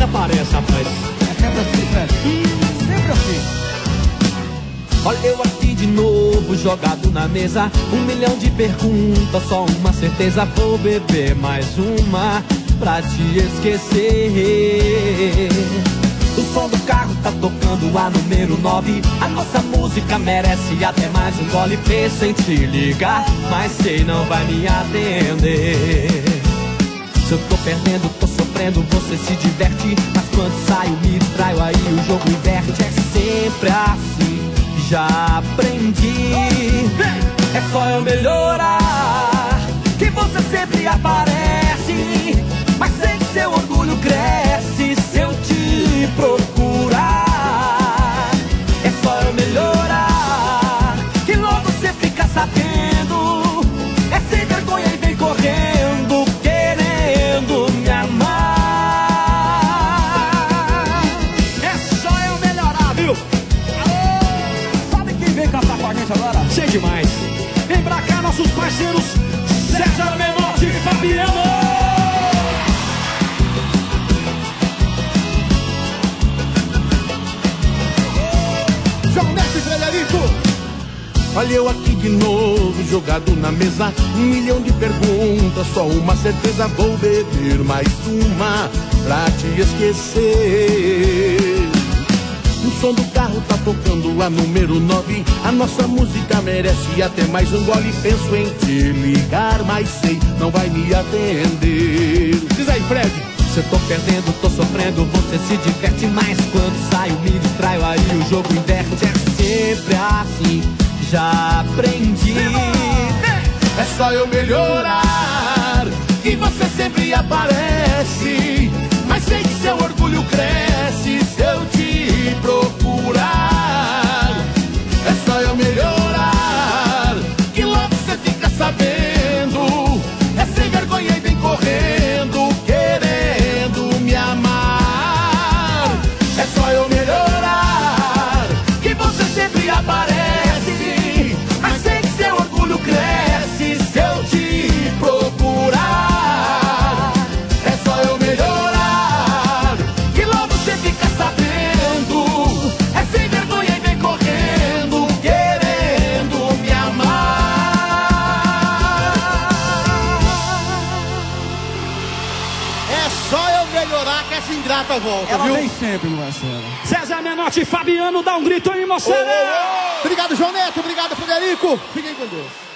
aparece, rapaz. É sempre assim, velho. Sempre assim. Olha eu aqui de novo, jogado na mesa. 1 milhão de perguntas, só uma certeza. Vou beber mais uma pra te esquecer. O som do carro tá tocando a número 9. A nossa música merece até mais um gole. Penso em te ligar, mas sei não vai me atender. Se eu tô perdendo, tô sofrendo, você se diverte. Mas quando saio, me distraio, aí o jogo inverte. É sempre assim, já aprendi. É só eu melhorar, que você sempre aparece. Mas sei que seu orgulho cresce se eu te procurar. É só eu melhorar, que logo você fica sabendo. É sem vergonha e vem correndo, querendo me amar. É só eu melhorar, viu? Alô, sabe quem vem cantar com a gente agora? Sei demais. Vem pra cá, nossos parceiros César Menotti e Fabiano. João Neto e Frederico. Olha eu aqui de novo, jogado na mesa. 1 milhão de perguntas, só uma certeza. Vou beber mais uma pra te esquecer. O som do carro tá tocando a número 9. A nossa música merece até mais um gole. Penso em te ligar, mas sei não vai me atender. Diz aí, Fred. Se eu tô perdendo, tô sofrendo, você se diverte. Mas quando saio, me distraio, aí o jogo inverte. É sempre assim, já aprendi. É só eu melhorar, que você sempre aparece. Mas sei que seu orgulho cresce se eu te procurar. É só eu melhorar, que logo você fica sabendo. É sem vergonha e vem correndo, querendo me amar. É só eu melhorar, que você sempre aparece. Mas sei que seu orgulho cresce se eu te procurar. É só eu melhorar, que logo você fica sabendo. É sem vergonha e vem correndo, querendo me amar. É só eu melhorar que essa ingrata volta, Ela viu? vem sempre, Marcelo. César Menotti e Fabiano, dá um grito aí, moçada. Obrigado, João Neto. Obrigado, Frederico. Fiquem com Deus.